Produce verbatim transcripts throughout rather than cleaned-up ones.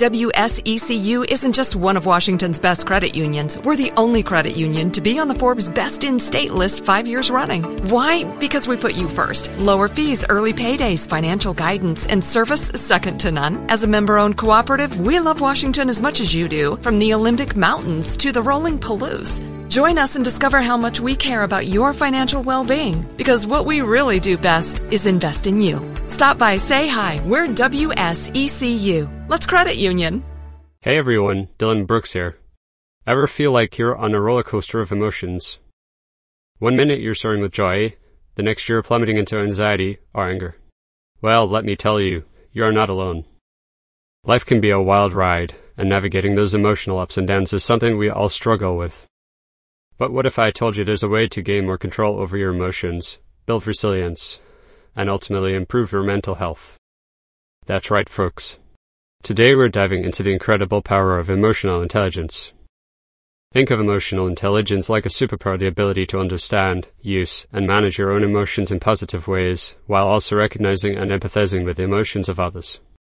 W S E C U isn't just one of Washington's best credit unions. We're the only credit union to be on the Forbes Best in State list five years running. Why? Because we put you first. Lower fees, early paydays, financial guidance, and service second to none. As a member-owned cooperative, we love Washington as much as you do, from the Olympic Mountains to the rolling Palouse. Join us and discover how much we care about your financial well-being, because what we really do best is invest in you. Stop by, say hi. We're W S E C U. Let's credit union. Hey everyone, Dylan Brooks here. Ever feel like you're on a roller coaster of emotions? One minute you're soaring with joy, the next you're plummeting into anxiety or anger. Well, let me tell you, you're not alone. Life can be a wild ride, and navigating those emotional ups and downs is something we all struggle with. But what if I told you there's a way to gain more control over your emotions, build resilience, and ultimately improve your mental health? That's right, folks. Today we're diving into the incredible power of emotional intelligence. Think of emotional intelligence like a superpower, the ability to understand, use, and manage your own emotions in positive ways, while also recognizing and empathizing with the emotions of others.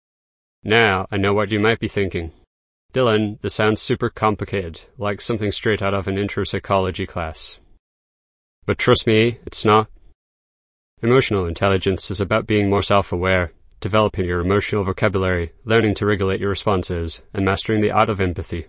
Now, I know what you might be thinking. Dylan, this sounds super complicated, like something straight out of an intro psychology class. But trust me, it's not. Emotional intelligence is about being more self-aware, developing your emotional vocabulary, learning to regulate your responses, and mastering the art of empathy.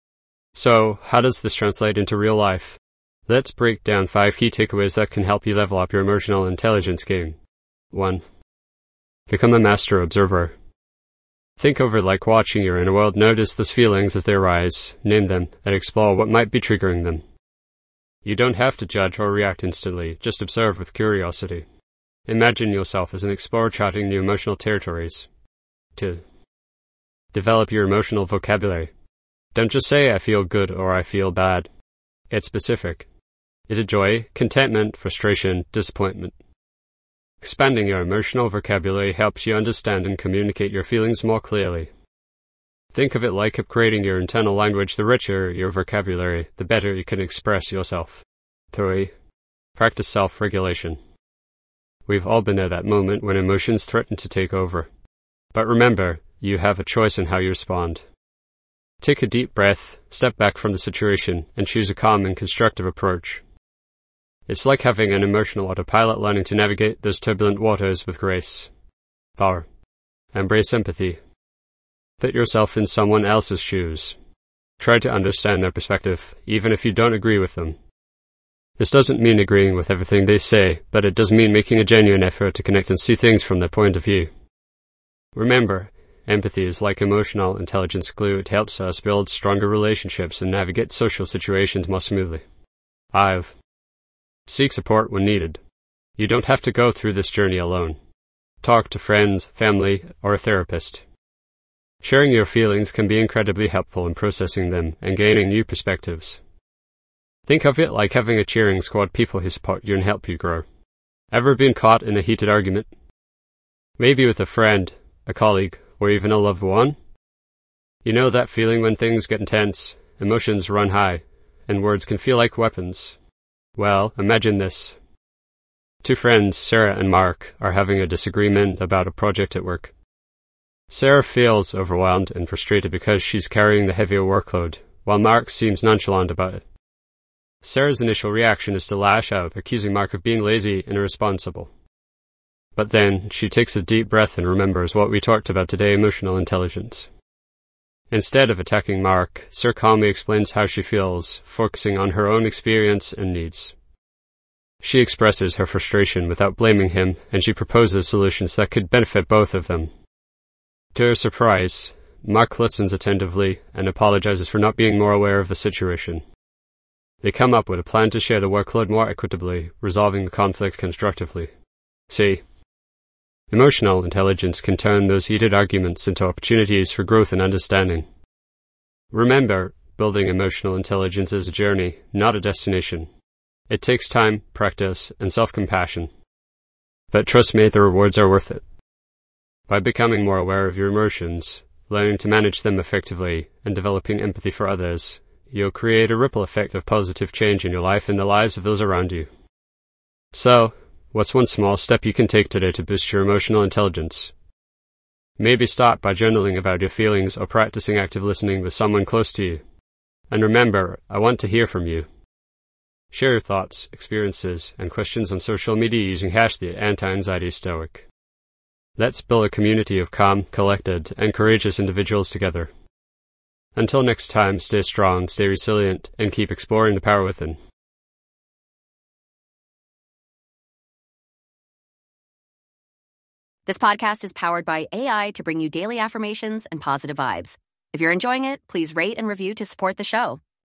So, how does this translate into real life? Let's break down five key takeaways that can help you level up your emotional intelligence game. one. Become a master observer. Think of it like watching your inner world. Notice those feelings as they arise, name them, and explore what might be triggering them. You don't have to judge or react instantly, just observe with curiosity. Imagine yourself as an explorer charting new emotional territories. two. Develop your emotional vocabulary. Don't just say, I feel good or I feel bad. Get specific. Is it joy, contentment, frustration, disappointment? Expanding your emotional vocabulary helps you understand and communicate your feelings more clearly. Think of it like upgrading your internal language. The richer your vocabulary, the better you can express yourself. three. Practice self-regulation. We've all been at that moment when emotions threaten to take over. But remember, you have a choice in how you respond. Take a deep breath, step back from the situation, and choose a calm and constructive approach. It's like having an emotional autopilot, learning to navigate those turbulent waters with grace. four. Embrace empathy. Put yourself in someone else's shoes. Try to understand their perspective, even if you don't agree with them. This doesn't mean agreeing with everything they say, but it does mean making a genuine effort to connect and see things from their point of view. Remember, empathy is like emotional intelligence glue. It helps us build stronger relationships and navigate social situations more smoothly. five. Seek support when needed. You don't have to go through this journey alone. Talk to friends, family, or a therapist. Sharing your feelings can be incredibly helpful in processing them and gaining new perspectives. Think of it like having a cheering squad, people who support you and help you grow. Ever been caught in a heated argument? Maybe with a friend, a colleague, or even a loved one? You know that feeling when things get intense, emotions run high, and words can feel like weapons. Well, imagine this. Two friends, Sarah and Mark, are having a disagreement about a project at work. Sarah feels overwhelmed and frustrated because she's carrying the heavier workload, while Mark seems nonchalant about it. Sarah's initial reaction is to lash out, accusing Mark of being lazy and irresponsible. But then, she takes a deep breath and remembers what we talked about today, emotional intelligence. Instead of attacking Mark, Sarah calmly explains how she feels, focusing on her own experience and needs. She expresses her frustration without blaming him, and she proposes solutions that could benefit both of them. To her surprise, Mark listens attentively and apologizes for not being more aware of the situation. They come up with a plan to share the workload more equitably, resolving the conflict constructively. See, emotional intelligence can turn those heated arguments into opportunities for growth and understanding. Remember, building emotional intelligence is a journey, not a destination. It takes time, practice, and self-compassion. But trust me, the rewards are worth it. By becoming more aware of your emotions, learning to manage them effectively, and developing empathy for others, you'll create a ripple effect of positive change in your life and the lives of those around you. So, what's one small step you can take today to boost your emotional intelligence? Maybe start by journaling about your feelings or practicing active listening with someone close to you. And remember, I want to hear from you. Share your thoughts, experiences, and questions on social media using hashtag AntiAnxietyStoic. Let's build a community of calm, collected, and courageous individuals together. Until next time, stay strong, stay resilient, and keep exploring the power within. This podcast is powered by A I to bring you daily affirmations and positive vibes. If you're enjoying it, please rate and review to support the show.